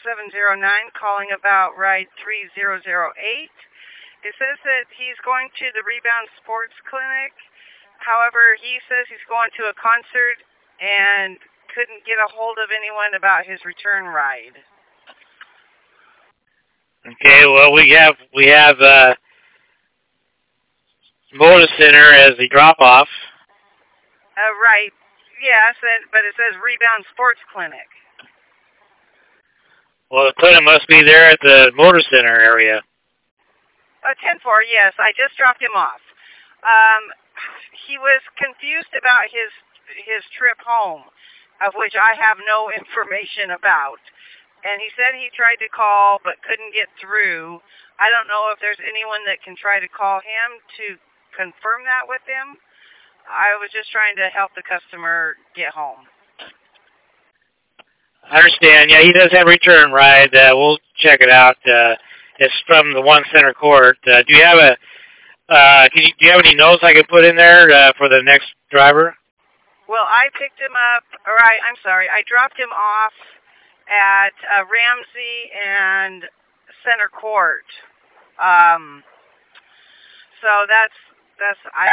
709 calling about ride 3008. It says that he's going to the Rebound Sports Clinic. However, he says he's going to a concert and couldn't get a hold of anyone about his return ride. Okay, well, we have Motor Center as the drop-off. Right. Yes, but it says Rebound Sports Clinic. Well, the clinic must be there at the Motor Center area. 10-4, yes. I just dropped him off. He was confused about his trip home, of which I have no information about. And he said he tried to call but couldn't get through. I don't know if there's anyone that can try to call him to confirm that with him. I was just trying to help the customer get home. I understand. Yeah, he does have a return ride. We'll check it out. It's from the One Center Court. Do you have do you have any notes I can put in there for the next driver? Well, I picked him up. I dropped him off at Ramsey and Center Court. So that's